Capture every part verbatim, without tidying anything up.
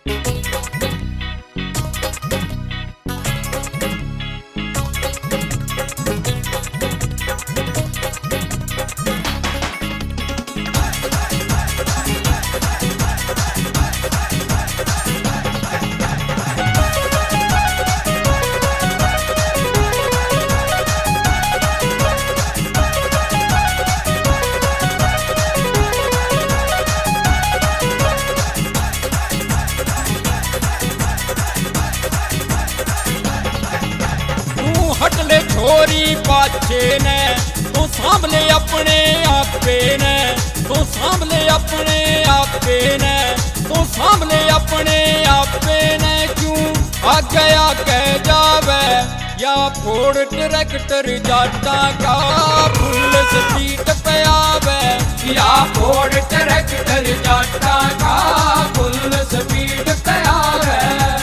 छोरी पाछे ने तू सांभले अपने आपे ने, तू सांभले अपने आपे ने, तू सांभले अपने आपे ने। क्यों आगे आगे जावे या फोड़ ट्रैक्टर जाटा का फुल स्पीड पे आवे, या फोड़ ट्रैक्टर जाटा का फुल स्पीड पे आवे।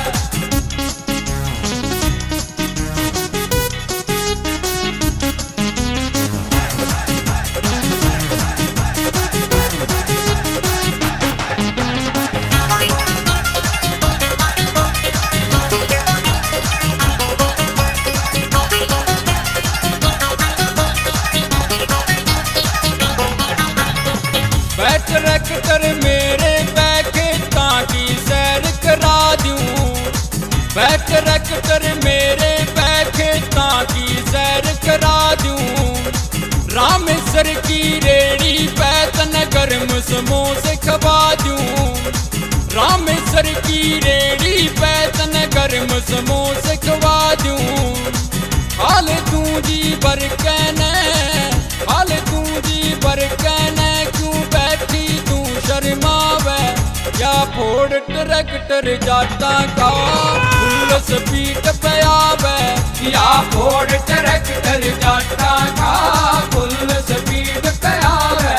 ट्रैक्टर मेरे बैठे ताकि सैर करा दूं, बैठ ट्रैक्टर मेरे बैठे ताकि सैर करा दूं। रामेश्वर की रेड़ी पे तन गर्म समोसे खवा दूं, रामेश्वर की रेड़ी पे तन गर्म समोसे खवा दूं। हाल तू जी बर कहने, हाल तू जी बर कहने, क्यों बैठी तू शर्मावे या फोड़ ट्रैक्टर जाटा का फुल स्पीड पे आवे, या फोड़ ट्रैक्टर जाटा का फुल स्पीड पे आवे।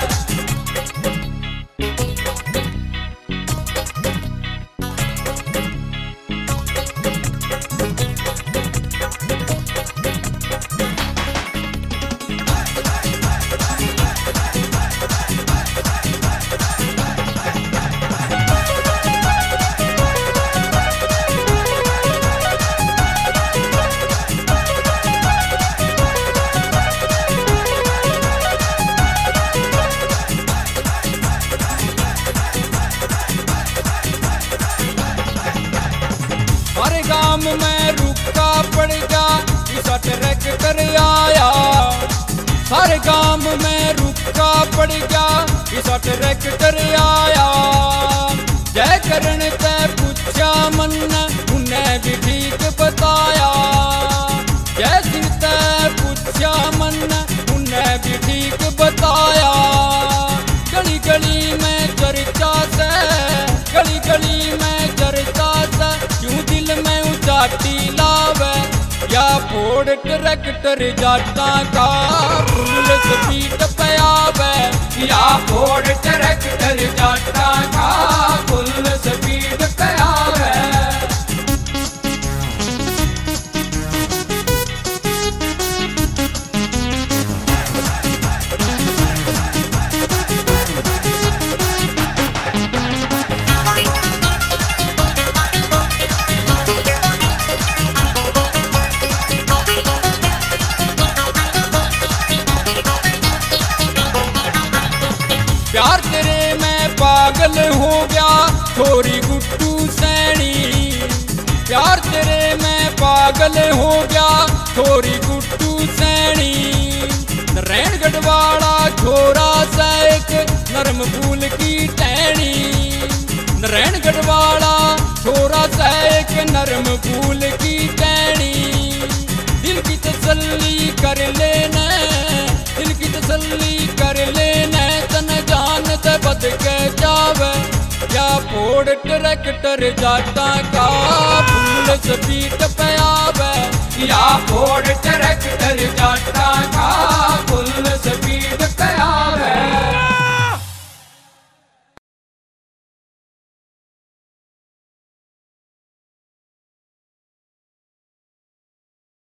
गांव में रुका पड़ जा इसा ट्रैक्टर आया, सारे गांव में रुका पड़ जा इसा ट्रैक्टर आया। जय करण ते पूछा मन उन्हें भी ठीक बताया, जय सिंह ते पूछा मन उन्हें भी ठीक बताया। गली गली में चर्चा से, गली गली में चर्चा से, क्यों दिल में उचाटी लावे या फोड़ ट्रैक्टर जाटा का फुल स्पीड पे आवे, या फोड़ ट्रैक्टर जाटा का फुल स्पीड पे आवे। प्यार तेरे में पागल हो गया छोरी गुड्डू सैनी, प्यार तेरे में पागल हो गया छोरी गुड्डू सैनी। नारायणगढ़ वाला छोरा सा एक नरम फूल की टहनी, नारायणगढ़ वाला छोरा सा एक नरम फूल की टहनी। दिल की तसल्ली कर लेना, दिल की तसल्ली कर लेना, तन जान ते बद के जावे या फोड़ ट्रैक्टर जाटा का फुल स्पीड पे आवे, या फोड़ ट्रैक्टर जाटा